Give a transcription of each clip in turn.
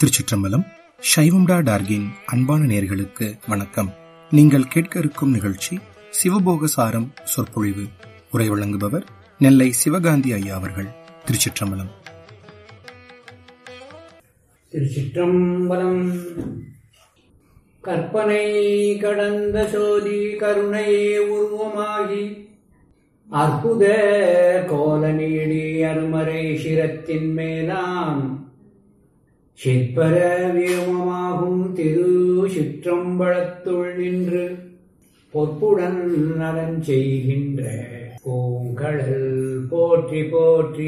திருச்சிற்றம்பலம். சைவம்டா டார்கின் அன்பான நேயர்களுக்கு வணக்கம். நீங்கள் கேட்க இருக்கும் நிகழ்ச்சி சிவபோகசாரம் சொற்பொழிவு. உரை வழங்குபவர் நெல்லை சிவகாந்தி ஐயா அவர்கள். திருச்சிற்றம்பலம். திருச்சிற்றம்பலம். கற்பனை கடந்த சோதி கருணையே உருவமாகி அற்புத கோல நீடி அருமறை சிரத்தின் மேலாம் சிற்பர விருமமாகும் திரு சிற்றம்பலத்துள் நின்று பொற்புடன் நலன் செய்கின்ற பூங்கடல் போற்றி போற்றி.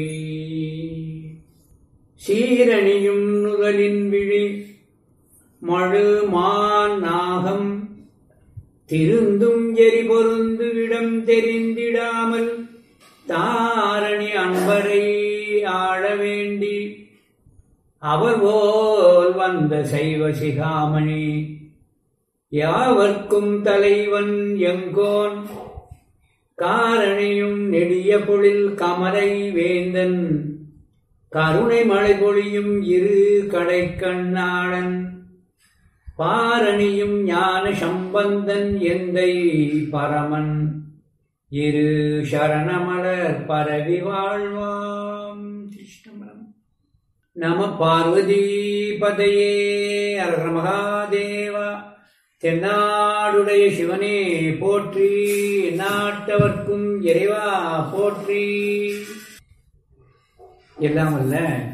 சீரணியும் நுதலின் விழி மழு மான் நாகம் திருந்தும் எரி பொருந்து விடம் தெரிந்திடாமல் தாரணி அன்பரை ஆள வேண்டி அவர் போல் வந்த சைவ சிகாமணி யாவர்க்கும் தலைவன் எங்கோன் காரணியும் நெடிய பொழில் கமலை வேந்தன் கருணை மழை பொழியும் இரு கடைக்கண்ணாளன் பாரணியும் ஞான சம்பந்தன் எந்தை பரமன் இரு சரணமலர் பரவி வாழ்வாம். கிருஷ்ணமலம். நம பார்வதி பதையே அரஹர மகாதேவா. தென்னாடுடைய சிவனே போற்றி, நாட்டவர்க்கும் இறைவா போற்றி. எல்லாம் அல்ல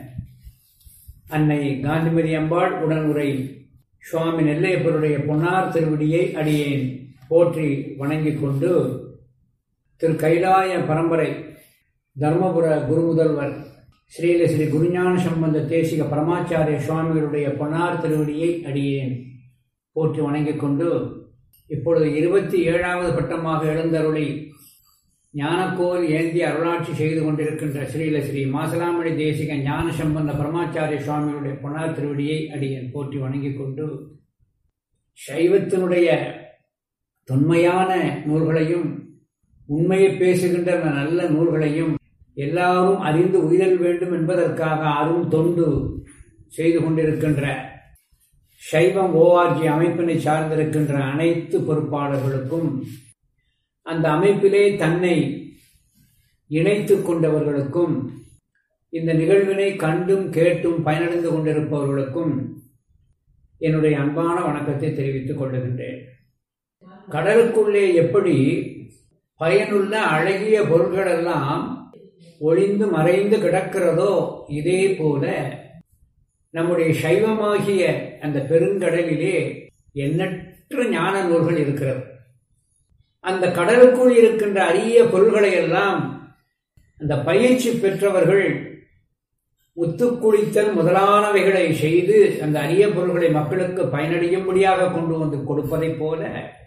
அன்னை காந்திமதி அம்பாள் உடனுரை சுவாமி நெல்லையப்பருடைய பொன்னார் திருவடியை அடியேன் போற்றி வணங்கிக் கொண்டு, திரு கைலாய பரம்பரை தர்மபுர குரு முதல்வர் ஸ்ரீல ஸ்ரீ குருஞான சம்பந்த தேசிக பரமாச்சாரிய சுவாமிகளுடைய பொன்னார் திருவடியை அடியேன் போற்றி வணங்கிக் கொண்டு, இப்பொழுது 27வது பட்டமாக எழுந்தருளி ஞானக்கோல் ஏந்தி அருளாட்சி செய்து கொண்டிருக்கின்ற ஸ்ரீல ஸ்ரீ மாசலாமணி தேசிக ஞான சம்பந்த பரமாச்சாரிய சுவாமிகளுடைய பொன்னார் திருவடியை அடியேன் போற்றி வணங்கிக் கொண்டு, சைவத்தினுடைய தொன்மையான நூல்களையும் உண்மையை பேசுகின்ற நல்ல நூல்களையும் எல்லாரும் அறிந்து உயிரல் வேண்டும் என்பதற்காக அரும் தொண்டு செய்து கொண்டிருக்கின்ற சைவம் ஓஆர்ஜி அமைப்பினை சார்ந்திருக்கின்ற அனைத்து பொறுப்பாளர்களுக்கும், அந்த அமைப்பிலே தன்னை இணைத்துக் கொண்டவர்களுக்கும், இந்த நிகழ்வினை கண்டும் கேட்டும் பயனடைந்து கொண்டிருப்பவர்களுக்கும் என்னுடைய அன்பான வணக்கத்தை தெரிவித்துக் கொள்ளுகின்றேன். கடலுக்குள்ளே எப்படி பயனுள்ள அழகிய பொருள்களெல்லாம் ஒளிந்து மறைந்து கிடக்கிறதோ, இதே போல நம்முடைய சைவமாகிய அந்த பெருங்கடலிலே எண்ணற்ற ஞான நூல்கள் இருக்கிறது. அந்த கடலுக்குள் இருக்கின்ற அரிய பொருள்களை எல்லாம் அந்த பயிற்சி பெற்றவர்கள் முத்துக்குளித்தல் முதலானவைகளை செய்து அந்த அரிய பொருள்களை மக்களுக்கு பயனடையும்படியாக கொண்டு வந்து கொடுப்பதைப் போல,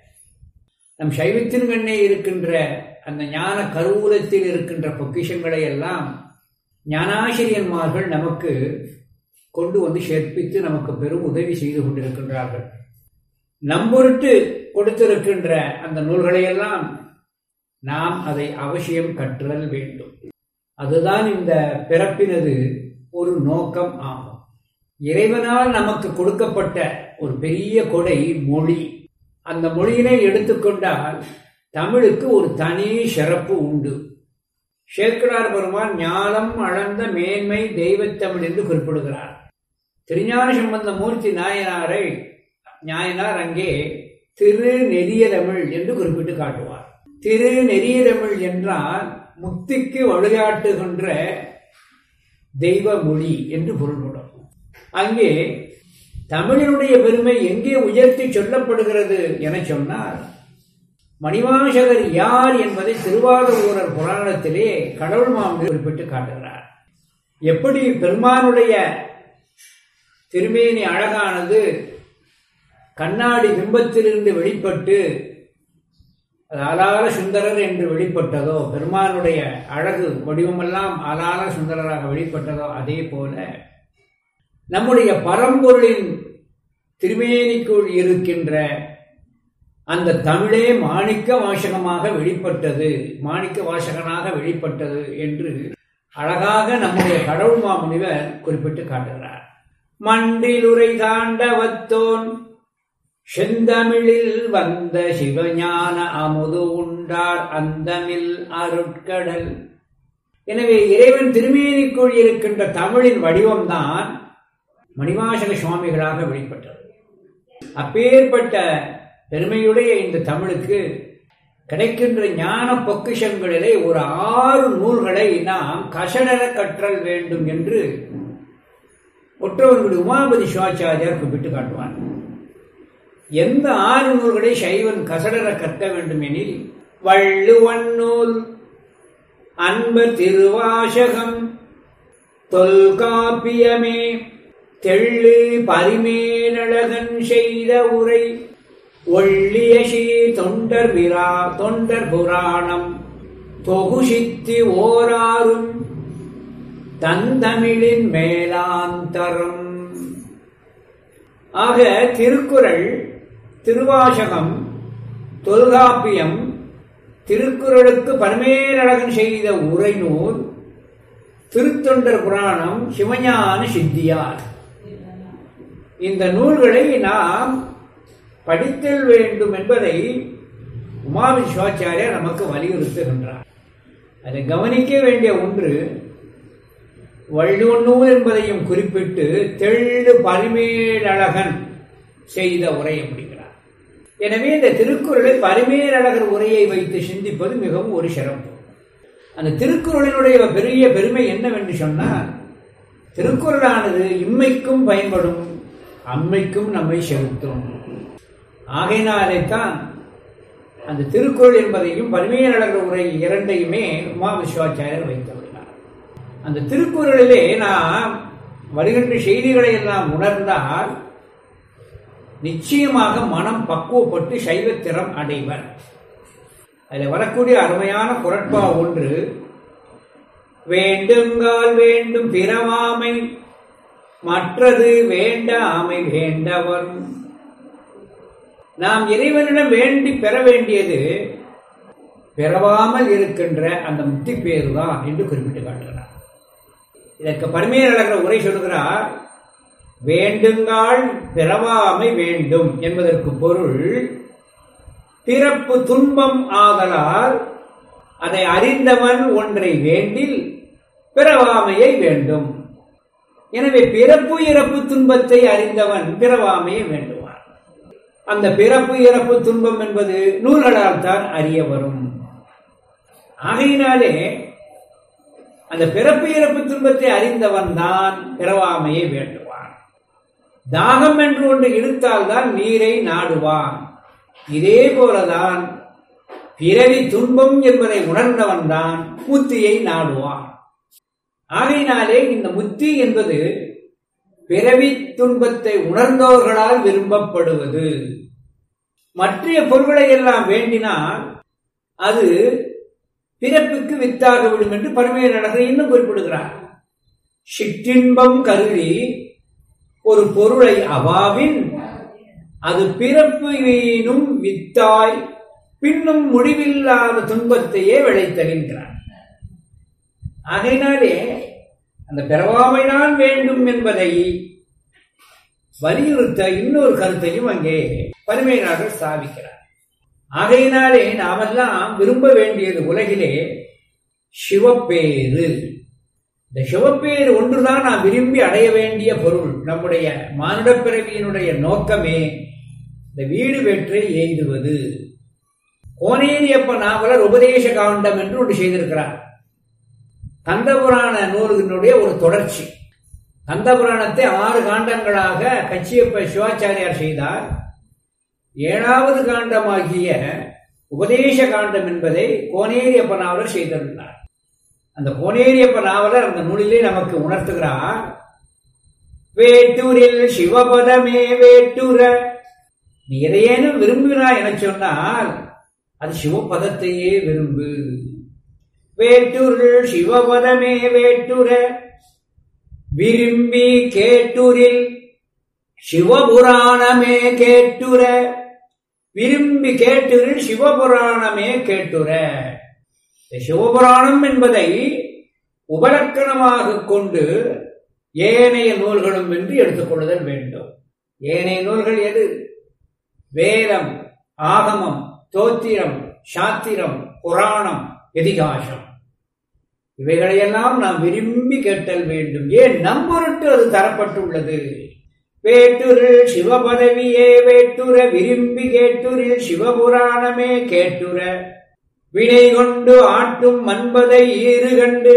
நம் சைவத்தின் கண்ணே இருக்கின்ற அந்த ஞான கருவூலத்தில் இருக்கின்ற பொக்கிஷங்களை எல்லாம் ஞானாசிரியன்மார்கள் நமக்கு கொண்டு வந்து சேர்ப்பித்து நமக்கு பெரும் உதவி செய்து கொண்டிருக்கின்றார்கள். நம்பொருட்டு கொடுத்திருக்கின்ற அந்த நூல்களையெல்லாம் நாம் அதை அவசியம் கற்றல் வேண்டும். அதுதான் இந்த பிறப்பினது ஒரு நோக்கம் ஆகும். இறைவனால் நமக்கு கொடுக்கப்பட்ட ஒரு பெரிய கொடை மொழி. அந்த மொழியினை எடுத்துக்கொண்டால் தமிழுக்கு ஒரு தனி சிறப்பு உண்டு. சேக்கிழார் பெருமான் ஞானம் அளந்த மேன்மை தெய்வத்தமிழ் என்று குறிப்பிடுகிறார். திருஞான சம்பந்த மூர்த்தி நாயனார் அங்கே திரு நெறியதமிழ் என்று குறிப்பிட்டு காட்டுவார். திரு நெறியதமிழ் என்றால் முக்திக்கு வழிகாட்டுகின்ற தெய்வ மொழி என்று பொருள்படும். அங்கே தமிழினுடைய பெருமை எங்கே உயர்த்தி சொல்லப்படுகிறது என சொன்னால், மணிவாசகர் யார் என்பதை திருவாரூரர் புராணத்திலே கடவுள் மாமன் குறிப்பிட்டு காட்டுகிறார். எப்படி பெருமானுடைய திருமேனி அழகானது கண்ணாடி பிம்பத்திலிருந்து வெளிப்பட்டு ஆலால சுந்தரர் என்று வெளிப்பட்டதோ, பெருமானுடைய அழகு வடிவமெல்லாம் ஆலால சுந்தரராக வெளிப்பட்டதோ, அதே போல நம்முடைய பரம்பொருளின் திருமேனிக்குள் இருக்கின்ற அந்த தமிழே மாணிக்க வாசகமாக வெளிப்பட்டது, மாணிக்க வாசகனாக வெளிப்பட்டது என்று அழகாக நம்முடைய கடவுள் மாமுனிவர் குறிப்பிட்டு காட்டுகிறார். மண்டிலுரை தாண்டவத்தோன் செந்தமிழில் வந்த சிவஞான அமுது உண்டார் அந்தமில் அருட்கடல். எனவே இறைவன் திருமேனிக்குள் இருக்கின்ற தமிழின் வடிவம்தான் மணிவாசக சுவாமிகளாக வெளிப்பட்டது. அப்பேற்பட்ட பெருமையுடைய இந்த தமிழுக்கு கிடைக்கின்ற ஞான பொக்கிஷங்களிலே ஒரு 6 நூல்களை நாம் கசடர கற்றல் வேண்டும் என்று ஒற்றவர்களுடைய உமாபதி சிவாச்சாரியார் குறிப்பிட்டு காட்டுவான். எந்த 6 நூல்களை சைவன் கசடர கற்க வேண்டும் எனில், வள்ளுவன் நூல், அன்ப திருவாசகம், தொல்காப்பியமே, தெள்ளு பரிமேலழகன் செய்த உரை, ஒள்ளிய தொண்டர் புராணம், தொகுசித்தி ஓராறும், தந்தமிழின் மேலாந்தரம். ஆக திருக்குறள், திருவாசகம், தொல்காப்பியம், திருக்குறளுக்கு பரிமேலழகன் செய்த உரை நூல், திருத்தொண்டர் புராணம், சிவஞான சித்தியார். இந்த நூல்களை நாம் படித்தல் வேண்டும் என்பதை உமாவி சிவாச்சாரியார் நமக்கு வலியுறுத்துகின்றார். அதை கவனிக்க வேண்டிய ஒன்று, வள்ளுவன் நூல் என்பதையும் குறிப்பிட்டு தெள்ளு பரிமேலழகன் செய்த உரை அப்படிங்கிறார். எனவே இந்த திருக்குறளை பரிமேலழகர் உரையை வைத்து சிந்திப்பது மிகவும் ஒரு சிறப்பு. அந்த திருக்குறளினுடைய பெரிய பெருமை என்னவென்று சொன்னால், திருக்குறளானது இம்மைக்கும் பயன்படும், அம்மைக்கும் நம்மை செலுத்தும். ஆகையினாலேத்தான் அந்த திருக்குறள் என்பதையும் பரிமேலழகர் உரை இரண்டையுமே உமா விஸ்வாச்சாரியர் வைத்துள்ளார். அந்த திருக்குறளிலே நாம் வருகின்ற செய்திகளை எல்லாம் உணர்ந்தால் நிச்சயமாக மனம் பக்குவப்பட்டு சைவத்திறம் அடைவர். அதில் வரக்கூடிய அருமையான குறட்பா ஒன்று, வேண்டுங்கால் வேண்டும் பிறவாமை, மற்றது வேண்டாமை வேண்டவர். நாம் இறைவனிடம் வேண்டி பெற வேண்டியது பிறவாமல் இருக்கின்ற அந்த முக்தி பேருதான் என்று குறிப்பிட்டு காட்டுகிறார். இதற்கு பரிமேலழகர் உரை சொல்கிறார், வேண்டுங்கால் பிறவாமை வேண்டும் என்பதற்கு பொருள், பிறப்பு துன்பம் ஆதலால் அதை அறிந்தவன் ஒன்றை வேண்டில் பிறவாமையை வேண்டும். எனவே பிறப்பு இறப்பு துன்பத்தை அறிந்தவன் பிறவாமையை வேண்டுவான். அந்த பிறப்பு இறப்பு துன்பம் என்பது நூல்களால் தான் அறிய வரும். ஆகையினாலே அந்த பிறப்பு இறப்பு துன்பத்தை அறிந்தவன் தான் பிறவாமையை வேண்டுவான். தாகம் என்று ஒன்று இழுத்தால்தான் நீரை நாடுவான். இதே போலதான் பிறவி துன்பம் என்பதை உணர்ந்தவன் தான் முத்தியை நாடுவான். ஆகையினாலே இந்த முத்தி என்பது பிறவி துன்பத்தை உணர்ந்தவர்களால் விரும்பப்படுவது. மற்ற பொருள்களை எல்லாம் வேண்டினால் அது பிறப்புக்கு வித்தாகிவிடும் என்று பரிமேலழகர் இன்னும் குறிப்பிடுகிறார். சிற்றின்பம் கருதி ஒரு பொருளை அவாவின் அது பிறப்பு வீணும் வித்தாய் பின்னும் முடிவில்லாத துன்பத்தையே விளைத்தகின்றார். ஆகையினாலே அந்த பிறவாமைதான் வேண்டும் என்பதை வலியுறுத்த இன்னொரு கருத்தையும் அங்கே பரிமேலழகர் ஸ்தாபிக்கிறார். ஆகையினாலே நாமெல்லாம் விரும்ப வேண்டியது உலகிலே சிவப்பேறு. இந்த சிவப்பேறு ஒன்றுதான் நாம் விரும்பி அடைய வேண்டிய பொருள். நம்முடைய மானுட பிறவியினுடைய நோக்கமே இந்த வீடு வெற்றை ஏந்துவது. கோனேரியப்ப நாவலர் உபதேச காண்டம் என்று ஒன்று செய்திருக்கிறார். கந்தபுராண நூலினுடைய ஒரு தொடர்ச்சி. கந்தபுராணத்தை 6 காண்டங்களாக கச்சியப்ப சிவாச்சாரியார் செய்தார். 7வது காண்டமாகிய உபதேச காண்டம் என்பதை கோனேரியப்ப நாவலர் செய்திருந்தார். அந்த கோனேரியப்ப நாவலர் அந்த நூலிலே நமக்கு உணர்த்துகிறார், வேட்டூரில் சிவபதமே வேட்டுர. நீ எதையேனும் விரும்புகிறாய் என சொன்னால் அது சிவபதத்தையே விரும்பு. வேட்டூரில் சிவபதமே வேட்டுர, விரும்பி கேட்டூரில் சிவபுராணமே கேட்டுர. விரும்பி கேட்டூரில் சிவபுராணமே கேட்டுர. சிவபுராணம் என்பதை உபலக்கணமாக கொண்டு ஏனைய நூல்களும் என்று எடுத்துக்கொள்ளுதல் வேண்டும். ஏனைய நூல்கள் எது? வேதம், ஆகமம், தோத்திரம், சாத்திரம், புராணம், இதிகாசம். இவைகளையெல்லாம் நாம் விரும்பி கேட்டல் வேண்டும். ஏன்? நம்பொருட்டு அது தரப்பட்டுள்ளது. வேட்டுரில் சிவபதவியே வேட்டுர விரும்பி கேட்டுரில் சிவபுராணமே கேட்டுர வினை கொண்டு ஆட்டும் மன்பதை ஈறு கண்டு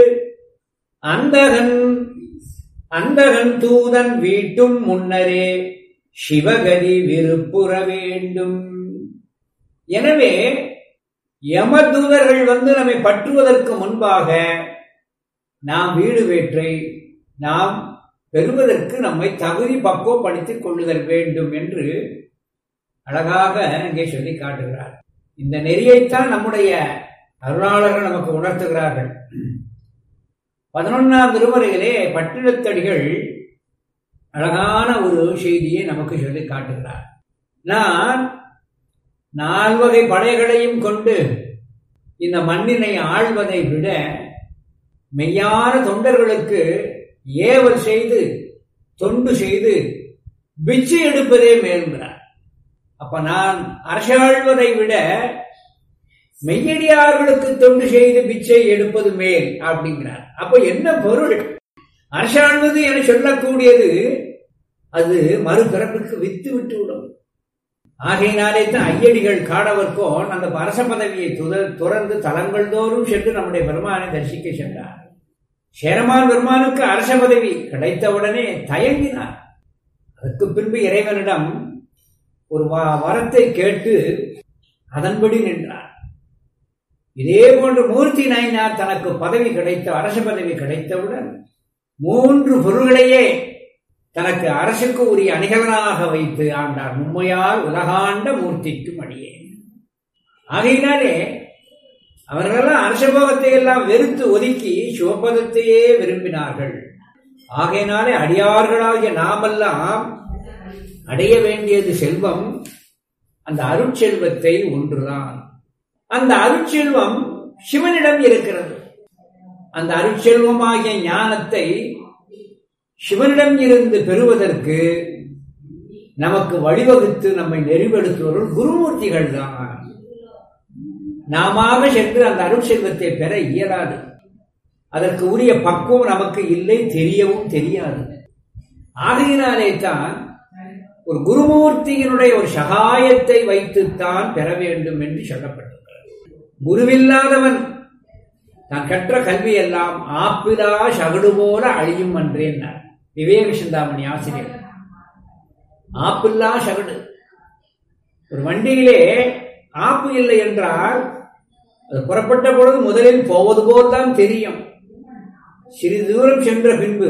அந்தகன் தூதன் வீட்டும் முன்னரே சிவகதி விருப்புற வேண்டும். எனவே யமதூதர்கள் நம்மை பற்றுவதற்கு முன்பாக நாம் வீடு வேற்றை நாம் பெறுவதற்கு நம்மை தகுதி பக்குவப்படுத்திக் கொள்ளுதல் வேண்டும் என்று அழகாக இங்கே சொல்லி காட்டுகிறார். இந்த நெறியைத்தான் நம்முடைய அருளாளர்கள் நமக்கு உணர்த்துகிறார்கள். 11ஆம் திருமுறையிலே பட்டினத்தடிகள் அழகான ஒரு செய்தியை நமக்கு சொல்லி காட்டுகிறார். நான் 4 வகை படைகளையும் கொண்டு இந்த மண்ணினை ஆள்வதை விட மெய்யான தொண்டர்களுக்கு ஏவல் செய்து தொண்டு செய்து பிச்சை எடுப்பதே மேல்கிறார். அப்ப நான் அரசாழ்வதை விட மெய்யடியார்களுக்கு தொண்டு செய்து பிச்சை எடுப்பது மேல் அப்படிங்கிறார். அப்ப என்ன பொருள்? அரசாழ்வது என சொல்லக்கூடியது அது மறுபிறப்புக்கு வித்து விட்டு விடும். ஆகையினாலே தான் ஐயடிகள் காடவர்கோன் அந்த அரச பதவியை துறந்து தலங்கள் தோறும் சென்று நம்முடைய பெருமானை தரிசிக்க சென்றார். சேரமான் பெருமானுக்கு அரச பதவி கிடைத்தவுடனே தயங்கினார். அதற்கு பின்பு இறைவனிடம் ஒரு வரத்தை கேட்டு அதன்படி நின்றார். இதே போன்று மூர்த்தி நாயனார் தனக்கு பதவி கிடைத்த அரச பதவி கிடைத்தவுடன் 3 பொருள்களையே தனக்கு அரசுக்கு உரிய அணிகலனாக வைத்து ஆண்டார். மும்மையால் உலகாண்ட மூர்த்திக்கும் அடியே. ஆகையினாலே அவர்களெல்லாம் அரசபோகத்தை எல்லாம் வெறுத்து ஒதுக்கி சிவபதத்தையே விரும்பினார்கள். ஆகையினாலே அடியார்களாகிய நாமெல்லாம் அடைய வேண்டியது செல்வம், அந்த அருட்செல்வத்தை ஒன்றுதான். அந்த அருட்செல்வம் சிவனிடம் இருக்கிறது. அந்த அருட்செல்வமாகிய ஞானத்தை சிவனிடம் இருந்து பெறுவதற்கு நமக்கு வழிவகுத்து நம்மை நெறிப்படுத்துவர்கள் குருமூர்த்திகள் தான். நாம சென்று அந்த அருட்செல்வத்தை பெற இயலாது. அதற்கு உரிய பக்குவம் நமக்கு இல்லை, தெரியவும் தெரியாது. ஆகையினாலே தான் ஒரு குருமூர்த்தியினுடைய ஒரு சகாயத்தை வைத்துத்தான் பெற வேண்டும் என்று சொல்லப்பட்டிருக்கிறது. குருவில்லாதவன் தான் கற்ற கல்வி எல்லாம் ஆப்பிலா சகடு போல அழியும் என்றேன் விவேக சிந்தாமணி ஆசிரியர். ஆப்பில்லா சகடு. ஒரு வண்டியிலே ஆப்பு இல்லை என்றால் அது புறப்பட்ட பொழுது முதலில் போவது போல்தான் தெரியும். சிறிது தூரம் சென்ற பின்பு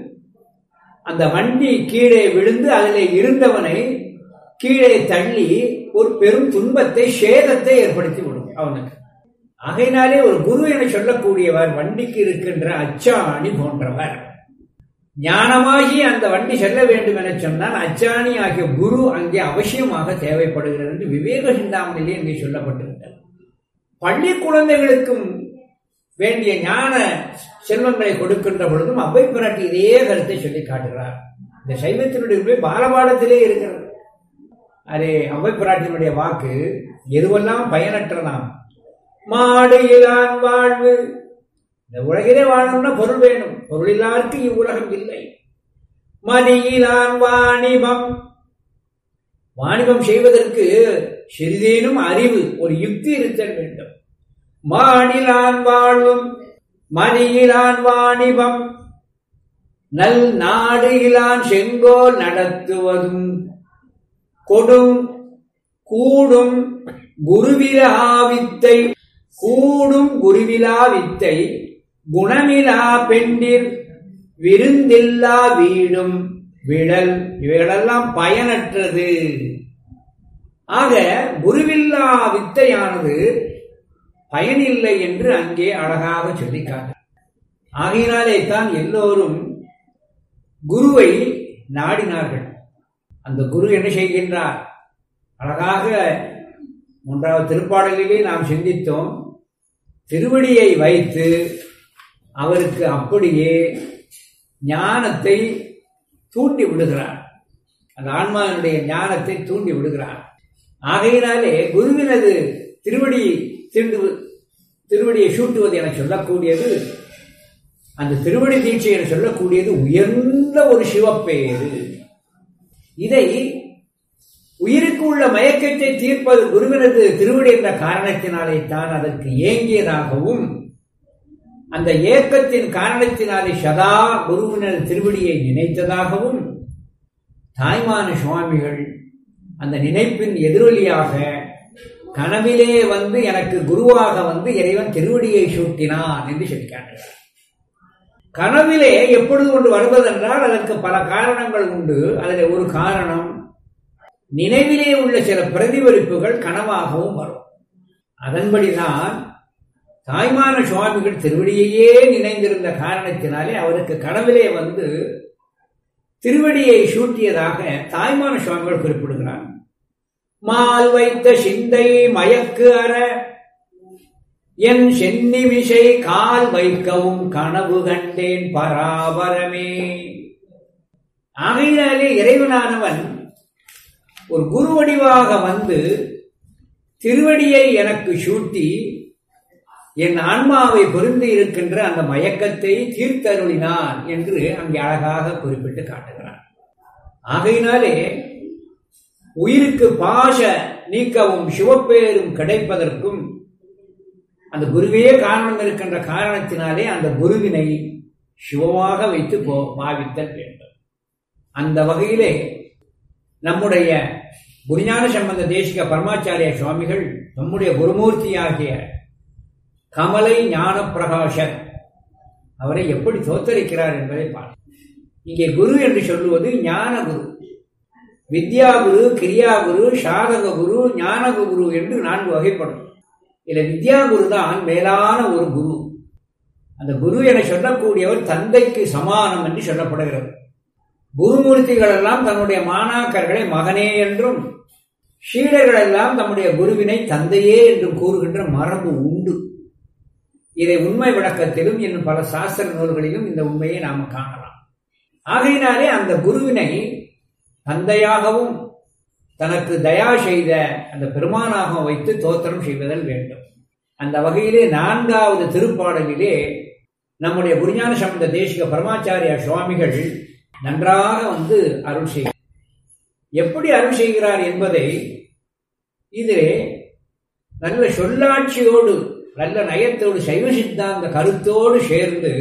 அந்த வண்டி கீழே விழுந்து அதில் இருந்தவனை கீழே தள்ளி ஒரு பெரும் துன்பத்தை, சேதத்தை ஏற்படுத்தி விடும் அவனுக்கு. ஆகையினாலே ஒரு குரு என சொல்லக்கூடியவர் வண்டிக்கு இருக்கின்ற அச்சாணி போன்றவர். ஞானமாகி அந்த வண்டி செல்ல வேண்டும் என சொன்னால் அச்சாணி ஆகிய குரு அங்கே அவசியமாக தேவைப்படுகிறது என்று விவேக சிந்தாமணியிலே இங்கே சொல்லப்பட்டிருக்கிறது. பள்ளி குழந்தைகளுக்கும் வேண்டிய ஞான செல்வங்களை கொடுக்கின்ற பொழுதும் அவ்வை பிராட்டி இதே கருத்தை சொல்லி காட்டுகிறார். இந்த சைவத்தினுடைய பாலபாடத்திலே இருக்கிறது. அதே அவ்வை பிராட்டியினுடைய வாக்கு எதுவெல்லாம் பயனற்றதாம். மாடு இலான் வாழ்வு. இந்த உலகிலே வாழணும்னா பொருள் வேணும். பொருள் இல்லாருக்கு இவ்வுலகம் இல்லை. மதியிலான் வாணிபம். வாணிபம் செய்வதற்கு சிறிதேனும் அறிவு, ஒரு யுக்தி இருத்தல் வேண்டும். மாடிலான் வாழும் மதியிலான் வாணிபம். நல் நாடு இலான் செங்கோல் நடத்துவதும் கொடும் கூடும் குருவிலாவித்தை. கூடும் குருவிலாவித்தை குணமிலா பெண்டிர் விருந்தில்லா வீடும் விழல். இவைகளெல்லாம் பயனற்றது. ஆக குருவில்லா வித்தையானது பயனில்லை என்று அங்கே அழகாக சொல்லிக்காட்டு. ஆகையினாலே தான் எல்லோரும் குருவை நாடினார்கள். அந்த குரு என்ன செய்கின்றார்? அழகாக 3வது திருப்பாடலிலே நாம் சிந்தித்தோம். திருவடியை வைத்து அவருக்கு அப்படியே ஞானத்தை தூண்டி விடுகிறார். அந்த ஆன்மாவினுடைய ஞானத்தை தூண்டி விடுகிறார். ஆகையினாலே குருவினது திருவடியை சூட்டுவது என சொல்லக்கூடியது, அந்த திருவடி தீட்சை என சொல்லக்கூடியது உயர்ந்த ஒரு சிவப்பேறு. இதை உயிருக்கு உள்ள மயக்கத்தை தீர்ப்பது குருவினது திருவடி என்ற காரணத்தினாலே தான் அதற்கு ஏங்கியதாகவும், அந்த ஏக்கத்தின் காரணத்தினாலே சதா குருவினது திருவடியை நினைத்ததாகவும் தாய்மான சுவாமிகள் அந்த நினைப்பின் எதிரொலியாக கனவிலே வந்து எனக்கு குருவாக வந்து இறைவன் திருவடியை சூட்டினான் என்று சொல்லிக்காட்டுகிறார். கனவிலே எப்பொழுது கொண்டு வருவதென்றால் அதற்கு பல காரணங்கள் உண்டு. அதில் ஒரு காரணம், நினைவிலே உள்ள சில பிரதிபலிப்புகள் கனவாகவும் வரும். அதன்படிதான் தாய்மான சுவாமிகள் திருவடியையே நினைந்திருந்த காரணத்தினாலே அவருக்கு கனவிலே வந்து திருவடியை சூட்டியதாக தாய்மான சுவாமிகள் குறிப்பிடுகிறார். மால் வைத்த சிந்தை மயக்கு அற என் சென்னிமிசை கால் வைக்கவும் கனவு கண்டேன் பராபரமே. ஆகையினாலே இறைவனானவன் ஒரு குரு வடிவாக வந்து திருவடியை எனக்கு சூட்டி என் ஆன்மாவை பொருந்தி இருக்கின்ற அந்த மயக்கத்தை தீர்த்தருளினான் என்று அங்கே அழகாக குறிப்பிட்டு காட்டுகிறார். ஆகையினாலே உயிருக்கு பாச நீக்கவும் சிவப்பேரும் கிடைப்பதற்கும் அந்த குருவே காரணம் இருக்கின்ற காரணத்தினாலே அந்த குருவினை சிவமாக வைத்து பாவித்தல் வேண்டும். அந்த வகையிலே நம்முடைய குருஞான சம்பந்த தேசிக பரமாச்சாரிய சுவாமிகள் நம்முடைய குருமூர்த்தியாகிய கமலை ஞான பிரகாஷர் அவரை எப்படி தோத்தரிக்கிறார் என்பதை பார்ப்போம். இங்கே குரு என்று சொல்லுவது ஞான குரு, வித்யா குரு, கிரியா குரு, சாதக குரு, ஞான குரு என்று 4 வகைப்படும். இதில் வித்யா குரு தான் மேலான ஒரு குரு. அந்த குரு என சொல்லக்கூடியவர் தந்தைக்கு சமானம் என்று சொல்லப்படுகிறது. குருமூர்த்திகள் எல்லாம் தன்னுடைய மாணாக்கர்களை மகனே என்றும், சீடர்கள் எல்லாம் தம்முடைய குருவினை தந்தையே என்றும் கூறுகின்ற மரபு உண்டு. இதை உண்மை விளக்கத்திலும் இன்னும் பல சாஸ்திர நூல்களிலும் இந்த உண்மையை நாம் காணலாம். ஆகையினாலே அந்த குருவினை தந்தையாகவும் தனக்கு தயா செய்த அந்த பெருமானாகவும் வைத்து தோத்திரம் செய்வதல் வேண்டும். அந்த வகையிலே 4வது திருப்பாடலிலே நம்முடைய குருஞான சம்பந்த தேசிக பரமாச்சாரிய சுவாமிகள் நன்றாக வந்து அருள் செய்கிறார். எப்படி அருள் செய்கிறார் என்பதை இதிலே நல்ல சொல்லாட்சியோடு, நல்ல நயத்தோடு, சைவ சித்தாந்த கருத்தோடு சேர்ந்து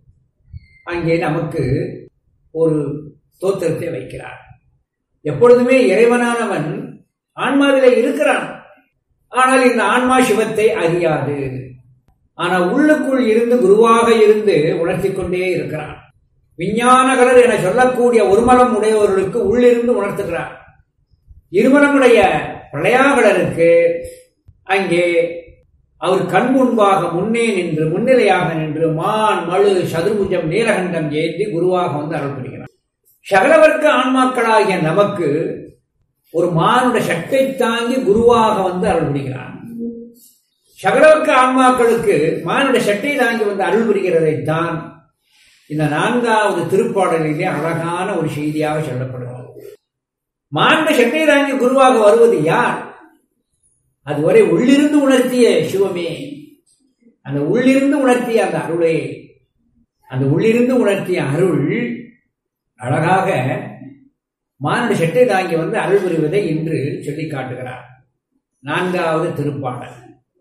அங்கே நமக்கு ஒரு தோத்திரத்தை வைக்கிறார். எப்பொழுதுமே இறைவனானவன் ஆன்மாவிலே இருக்கிறான். ஆனால் இந்த ஆன்மா சிவத்தை அறியாது. ஆனால் உள்ளுக்குள் இருந்து குருவாக இருந்து உணர்த்தி கொண்டே இருக்கிறான். விஞ்ஞானகலர் என சொல்லக்கூடிய ஒருமலம் உடையவர்களுக்கு உள்ளிருந்து உணர்த்துகிறார். இருமலமுடைய பிரளயாகலருக்கு அங்கே அவர் கண் முன்பாக முன்னே நின்று, முன்னிலையாக நின்று மான் மழு சதுர்புஜம் நீலகண்டம் ஏந்தி குருவாக வந்து அருள் புரிகிறார். சகலவர்க்க ஆன்மாக்களாகிய நமக்கு ஒரு மானுட சட்டை தாங்கி குருவாக வந்து அருள் புரிகிறார். சகலவர்க்க ஆன்மாக்களுக்கு மானுட சட்டை தாங்கி வந்து அருள் புரிகிறதைத்தான் இந்த 4வது திருப்பாடலிலே அழகான ஒரு செய்தியாக சொல்லப்படுகிறது. மானுட சட்டை தாங்கி குருவாக வருவது யார்? அதுவரை உள்ளிருந்து உணர்த்திய சிவமே. அந்த உள்ளிருந்து உணர்த்திய அந்த அருளே, அந்த உள்ளிருந்து உணர்த்திய அருள் அழகாக மானுட சட்டை தாங்கி வந்து அருள் புரிவதை இன்று சொல்லி காட்டுகிறார். 4வது திருப்பாடல்.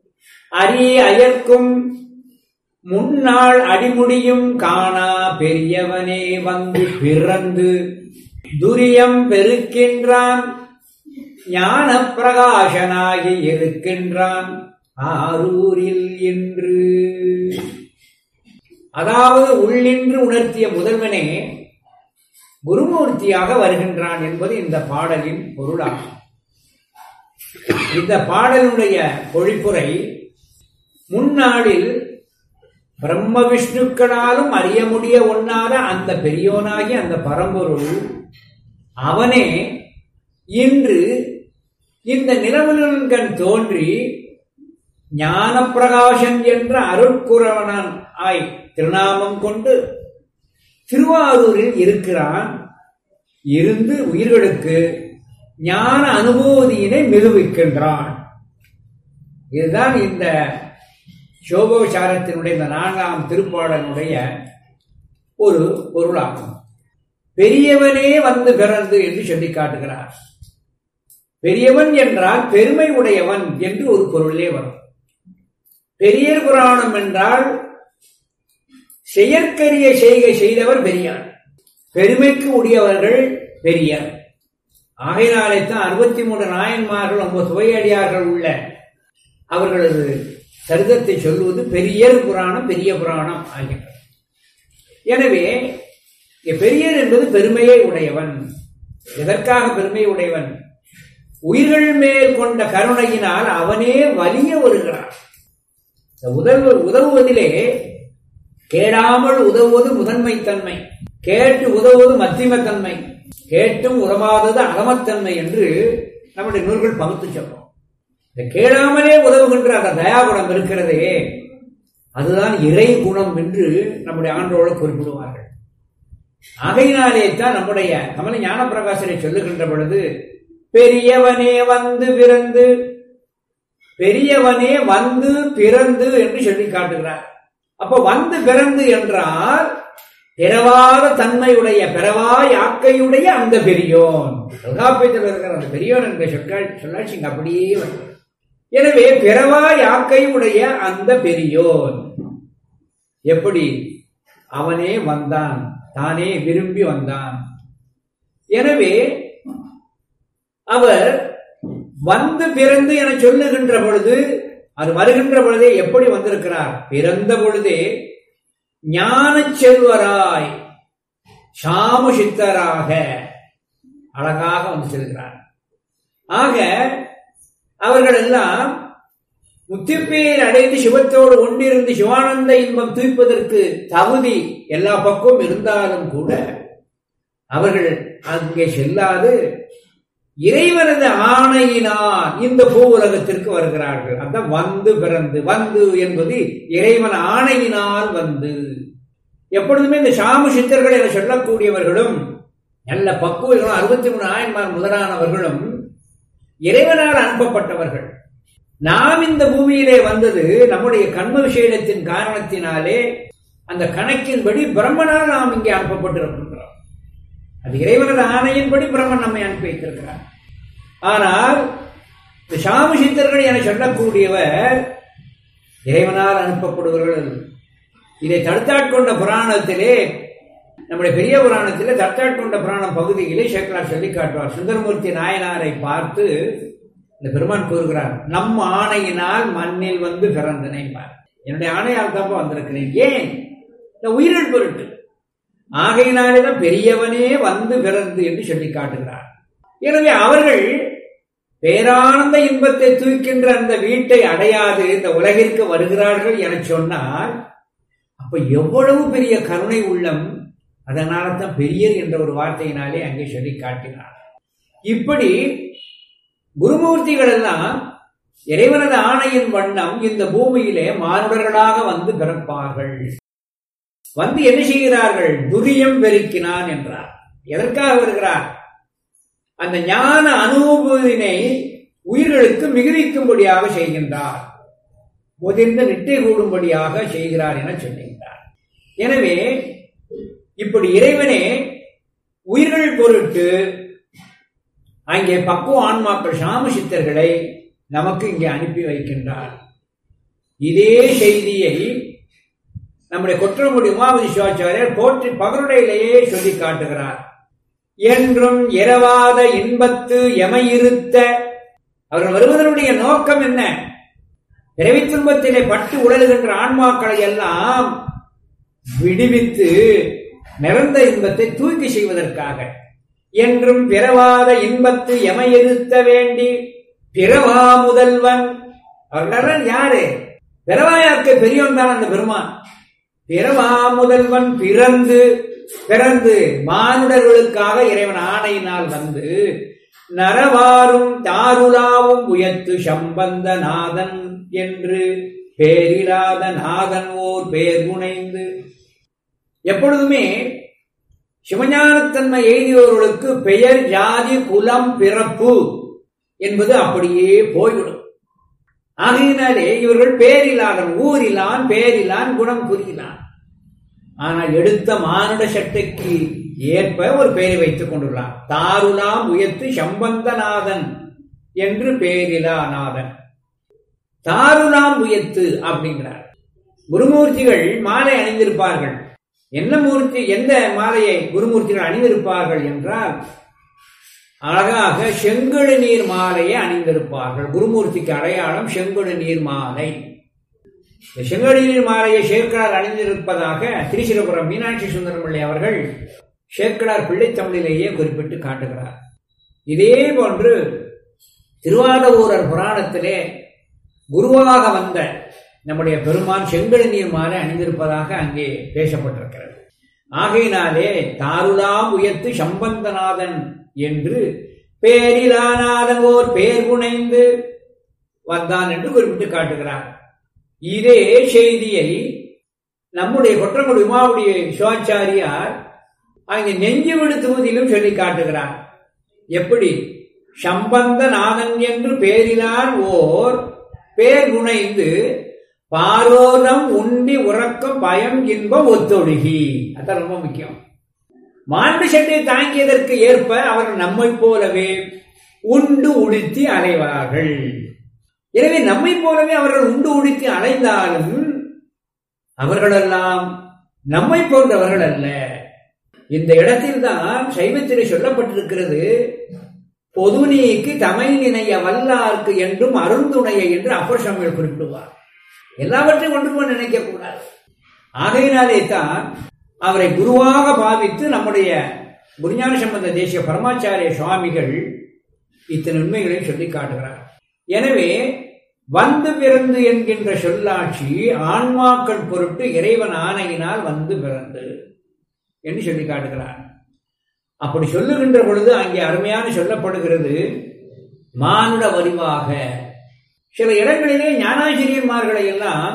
அயர்க்கும் முன்னாள் அடிமுடியும் காணா பெரியவனே வந்து பிறந்து துரியம் பெருக்கின்றான், ஞான பிரகாசனாகி இருக்கின்றான் ஆரூரில் என்று. அதாவது உள்ளின்று உணர்த்திய முதல்வனே குருமூர்த்தியாக வருகின்றான் என்பது இந்த பாடலின் பொருளாகும். இந்த பாடலுடைய பொழிப்புரை, முன்னாளில் பிரம்ம விஷ்ணுக்களாலும் அறிய முடிய ஒண்ணாத அந்த பெரியோனாகி அந்த பரம்பொருள் அவனே இன்று இந்த நிலவுலகன் தோன்றி ஞான பிரகாசன் என்ற அருட்குறவனான் ஆய் திருநாமம் கொண்டு திருவாரூரில் இருக்கிறான். இருந்து உயிர்களுக்கு ஞான அனுபூதியினை மிகுவிக்கின்றான். இதுதான் இந்த சோபோசாரத்தினுடைய இந்த 4ஆம் திருப்பாடலுடைய ஒரு பொருளாகும். பெரியவனே வந்து பிறந்து என்று சொல்லி காட்டுகிறார். பெரியவன் என்றால் பெருமை உடையவன் என்று ஒரு பொருளே வரும். பெரியர் புராணம் என்றால் செயற்கரிய செய்கை செய்தவர் பெரியார், பெருமைக்கு உடையவர்கள் பெரியர். ஆகையினாலே தான் 63 நாயன்மார்கள் 9 சுவையடியார்கள் உள்ள அவர்களது சரிதத்தை சொல்வது பெரியர் புராணம், பெரிய புராணம் ஆகின்றது. எனவே பெரியர் என்பது பெருமையை உடையவன். எதற்காக பெருமை உடையவன்? உயிர்கள் மேல் கொண்ட கருணையினால் அவனே வலிய வருகிறான். உதவுவதிலே கேடாமல் உதவுவது முதன்மை தன்மை, கேட்டு உதவுவது மத்தியமத்தன்மை, கேட்டும் உதவாதது அகமத்தன்மை என்று நம்முடைய நூல்கள் பகுத்து சொல்றோம். இந்த கேடாமலே உதவுகின்ற அந்த தயாகுணம் இருக்கிறதே, அதுதான் இறை குணம் என்று நம்முடைய ஆண்டோடு குறிப்பிடுவார்கள். ஆகையினாலே தான் நம்முடைய கமல ஞான பிரகாசரை சொல்லுகின்ற பொழுது பெரியவனே வந்து பிறந்து, பெரியவனே வந்து பிறந்து என்று சொல்லி காட்டுகிறார். அப்ப வந்து பிறந்து என்றால் பிறவாத தன்மையுடைய, பிறவா யாக்கையுடைய அந்த பெரியோன். தொல்காப்பியத்தில் இருக்கிற அந்த பெரியோன் என்ற சொல்லாட்சி அப்படியே வந்து, எனவே பிறவா யாக்கையுடைய அந்த பெரியோன் எப்படி அவனே வந்தான், தானே விரும்பி வந்தான். எனவே அவர் வந்து பிறந்து என சொல்லுகின்ற பொழுது, அது வருகின்ற பொழுதே எப்படி வந்திருக்கிறார்? பிறந்த பொழுதே ஞான செல்வராய் சாமுசித்தராக அழகாக வந்து செல்கிறார். ஆக அவர்கள் எல்லாம் முத்திப்பேர் அடைந்து சிவத்தோடு ஒன்றிருந்து சிவானந்த இன்பம் தூய்ப்பதற்கு தகுதி எல்லா பக்கமும் இருந்தாலும் கூட அவர்கள் அங்கே செல்லாது இறைவனது ஆணையினால் இந்த பூ உலகத்திற்கு வருகிறார்கள். அந்த வந்து பிறந்து, வந்து என்பது இறைவன் ஆணையினால் வந்து. எப்பொழுதுமே இந்த சாமு சித்தர்கள் என சொல்லக்கூடியவர்களும் நல்ல பக்குவர்களும் 63 நாயன்மார் முதலானவர்களும் இறைவனால் அனுப்பப்பட்டவர்கள். நாம் இந்த பூமியிலே வந்தது நம்முடைய கண்ம விஷயத்தின் காரணத்தினாலே, அந்த கணக்கின்படி பிரம்மனால் நாம் இங்கே அனுப்பப்பட்டிருக்கின்றோம். அது இறைவனது ஆணையின்படி பிரம்மன் நம்மை அனுப்பி வைத்திருக்கிறார். ஆனால் இந்த சாமு சித்தர்கள் என சொல்லக்கூடியவர் இறைவனால் அனுப்பப்படுவர்கள். இதை தடுத்தாட்கொண்ட புராணத்திலே, நம்முடைய பெரிய புராணத்திலே தடுத்தாட்கொண்ட புராணம் பகுதியிலே சேக்கலார் சொல்லி காட்டுவார். சுந்தரமூர்த்தி நாயனாரை பார்த்து இந்த பெருமான் கூறுகிறார், நம் ஆணையினால் மண்ணில் வந்து பிறந்தனைப்பார். என்னுடைய ஆணையால் தான் வந்திருக்கிறேன். ஏன்? இந்த உயிரில் பொருட்டு. ஆகையினாலேதான் பெரியவனே வந்து பிறந்து என்று சொல்லி காட்டுகிறார். எனவே அவர்கள் பேரானந்த இன்பத்தை தூக்கின்ற அந்த வீட்டை அடையாது இந்த உலகிற்கு வருகிறார்கள் என சொன்னால், அப்ப எவ்வளவு பெரிய கருணை உள்ளம். அதனால தான் பெரியர் என்ற ஒரு வார்த்தையினாலே அங்கே சொல்லி காட்டினார். இப்படி குருமூர்த்திகள் எல்லாம் இறைவனது ஆணையின் வண்ணம் இந்த பூமியிலே மானுடர்களாக வந்து பிறப்பார்கள். வந்து என்ன செய்கிறார்கள்? துரியம் பெருக்கினான் என்றார். எதற்காக வருகிறார்? அந்த ஞான அனுபவத்தினை உயிர்களுக்கு மிகுவிக்கும்படியாக செய்கின்றார், முதிர்ந்து நிட்டை கூடும்படியாக செய்கிறார் என சொல்லுகின்றார். எனவே இப்படி இறைவனே உயிர்கள் பொருட்டு அங்கே பக்குவ ஆன்மாக்கள் சாமு சித்தர்களை நமக்கு இங்கே அனுப்பி வைக்கின்றார். இதே செய்தியை நம்முடைய கொற்றங்குடி உமாபதி சிவாச்சாரியர் போற்றி பகருடையிலேயே சொல்லி காட்டுகிறார். என்றும் இரவாத இன்பத்து எமையிருத்த. அவர்கள் வருவதனுடைய நோக்கம் என்ன? பிறவி துன்பத்திலே பட்டு உழலுகின்ற ஆன்மாக்களை எல்லாம் விடுவித்து நிறந்த இன்பத்தை தூக்கி செய்வதற்காக. என்றும் பிறவாத இன்பத்து எமையிருத்த வேண்டி பிறவா முதல்வன். அவர்கள் யாரு? பிறவாயாக்கு பெரியவன் தான் அந்த பெருமான். பிறவா முதல்வன் பிறந்து பிறந்து மானுடர்களுக்காக இறைவன் ஆணையினால் வந்து நரவாரும் தாருலாவும் உயர்த்து சம்பந்த நாதன் என்று பேரிலாத நாதன் ஓர் பேர் புனைந்து. எப்பொழுதுமே சிவஞானத்தன்மை எய்தியவர்களுக்கு பெயர், ஜாதி, குலம், பிறப்பு என்பது அப்படியே போய்விடும். ஆகையினாலே இவர்கள் பேரிலான், ஊரிலான், பேரிலான், குணம் குறியிலான். ஆனால் எடுத்த மானுட சட்டைக்கு ஏற்ப ஒரு பெயரை வைத்துக் கொண்டுள்ளார். தாருலாம் உயர்த்து சம்பந்தநாதன் என்று பேரிலாநாதன். தாருலாம் உயர்த்து அப்படிங்கிறார். குருமூர்த்திகள் மாலை அணிந்திருப்பார்கள். என்ன மூர்த்தி, எந்த மாலையை குருமூர்த்திகள் அணிந்திருப்பார்கள் என்றால் அழகாக செங்கழு நீர் மாலையை அணிந்திருப்பார்கள். குருமூர்த்திக்கு அடையாளம் செங்கழு நீர் மாலை. செங்கழு நீர் மாலையை சேக்கடார் அணிந்திருப்பதாக திருச்சிரபுரம் மீனாட்சி சுந்தரம்பிள்ளை அவர்கள் சேக்கடார் பிள்ளைத்தமிழிலேயே குறிப்பிட்டு காட்டுகிறார். இதே போன்று திருவாதவூரர் புராணத்திலே குருவாக வந்த நம்முடைய பெருமான் செங்கழு நீர் மாலை அணிந்திருப்பதாக அங்கே பேசப்பட்டிருக்கிறது. ஆகையினாலே தாருலாம் உயர்த்து சம்பந்தநாதன் என்று பேரிலாநாதன் ஓர் பேர் புனைந்து வந்தான் என்று குறிப்பிட்டு காட்டுகிறார். இதே செய்தியை நம்முடைய கொற்றங்குடி உமாவுடைய சிவாச்சாரியார் அங்கே நெஞ்சு விடுத்துவதிலும் சொல்லி காட்டுகிறார். எப்படி? சம்பந்தநாதன் என்று பேரிலான் ஓர் பேர் புனைந்து பாரோரம் உண்டி உறக்கம் பயம் இன்பம் ஒத்தொழுகி. அதான் ரொம்ப முக்கியம். மாண்டு சட்டை தாங்கியதற்கு ஏற்ப அவர்கள் நம்மை போலவே உண்டு உடுத்தி அலைவார்கள். எனவே நம்மை போலவே அவர்கள் உண்டு உடுத்தி அலைந்தாலும் அவர்களெல்லாம் நம்மை போன்றவர்கள் அல்ல. இந்த இடத்தில் தான் சைவத்திலே சொல்லப்பட்டிருக்கிறது, பொது நீக்கு தமை நினைய வல்லார்க்கு என்றும் அருந்துணைய என்று அப்பர் சுவாமிகள் குறிப்பிடுவார். எல்லாவற்றையும் ஒன்று நினைக்க கூடாது. ஆகையினாலே தான் அவரை குருவாக பாவித்து நம்முடைய குருஞான சம்பந்த தேசிய பரமாச்சாரிய சுவாமிகள் இத்தனை உண்மைகளையும் சொல்லி காட்டுகிறார். எனவே வந்து பிறந்து என்கின்ற சொல்லாட்சி ஆன்மாக்கள் பொருட்டு இறைவன் ஆணையினால் வந்து பிறந்து என்று சொல்லி காட்டுகிறார். அப்படி சொல்லுகின்ற பொழுது அங்கே அருமையான சொல்லப்படுகிறது, மானுட வடிவாக. சில இடங்களிலே ஞானாசிரியர்மார்களை எல்லாம்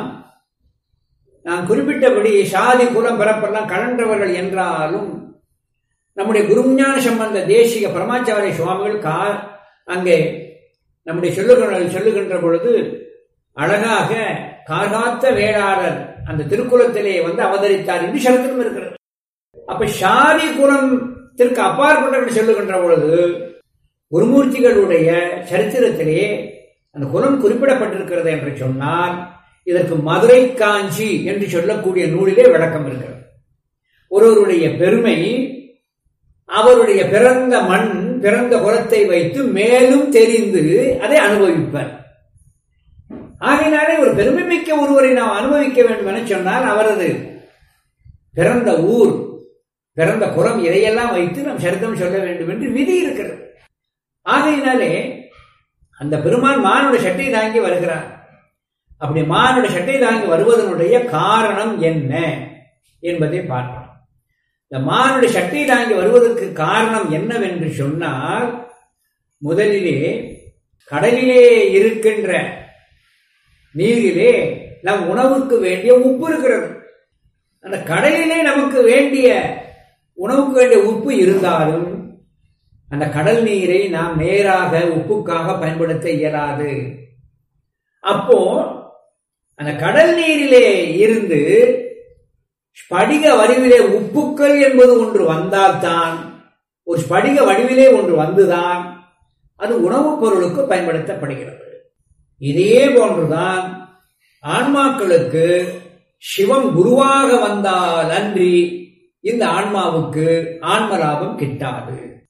நான் குறிப்பிட்டபடி சாதி குலம் பிறப்பெல்லாம் கலன்றவர்கள் என்றாலும் நம்முடைய குருஞான சம்பந்த தேசிக பரமாச்சாரிய சுவாமிகள் அங்கே நம்முடைய சொல்லுகின்ற பொழுது அழகாக கார்காத்த வேளாளர் அந்த திருக்குலத்திலே வந்து அவதரித்தார் என்று சரத்திலும் இருக்கிறது. அப்ப சாதி குலத்திற்கு அப்பாற்பட்ட சொல்லுகின்ற பொழுது குருமூர்த்திகளுடைய சரித்திரத்திலே அந்த குலம் குறிப்பிடப்பட்டிருக்கிறது என்று சொன்னால் இதற்கு மதுரை காஞ்சி என்று சொல்லக்கூடிய நூலிலே விளக்கம் இருக்கிறது. ஒருவருடைய பெருமை அவருடைய பிறந்த மண் பிறந்த குலத்தை வைத்து மேலும் தெரிந்து அதை அனுபவிப்பார். ஆகையினாலே ஒரு பெருமை மிக்க ஒருவரை நாம் அனுபவிக்க வேண்டும் என சொன்னால் அவரது பிறந்த ஊர் பிறந்த குலம் இதையெல்லாம் வைத்து நாம் சரிதம் சொல்ல வேண்டும் என்று விதி இருக்கிறது. ஆகையினாலே அந்த பெருமான் மானுட சட்டை தாங்கி வருகிறார். அப்படி மானுட சட்டை தாங்கி வருவதனுடைய காரணம் என்ன என்பதை பார்க்கலாம். இந்த மானுட சட்டை தாங்கி வருவதற்கு காரணம் என்னவென்று சொன்னால், முதலிலே கடலிலே இருக்கின்ற நீரிலே நம் உணவுக்கு வேண்டிய உப்பு இருக்கிறது. அந்த கடலிலே நமக்கு வேண்டிய உணவுக்கு வேண்டிய உப்பு இருந்தாலும் அந்த கடல் நீரை நாம் நேராக உப்புக்காக பயன்படுத்த இயலாது. அப்போ அந்த கடல் நீரிலே இருந்து ஸ்படிக வடிவிலே உப்புக்கள் என்பது ஒன்று வந்தால்தான், ஒரு ஸ்படிக வடிவிலே ஒன்று வந்துதான் அது உணவுப் பொருளுக்கு பயன்படுத்தப்படுகிறது. இதே போன்றுதான் ஆன்மாக்களுக்கு சிவம் குருவாக வந்தால் அன்றி இந்த ஆன்மாவுக்கு ஆன்ம லாபம் கிட்டாது.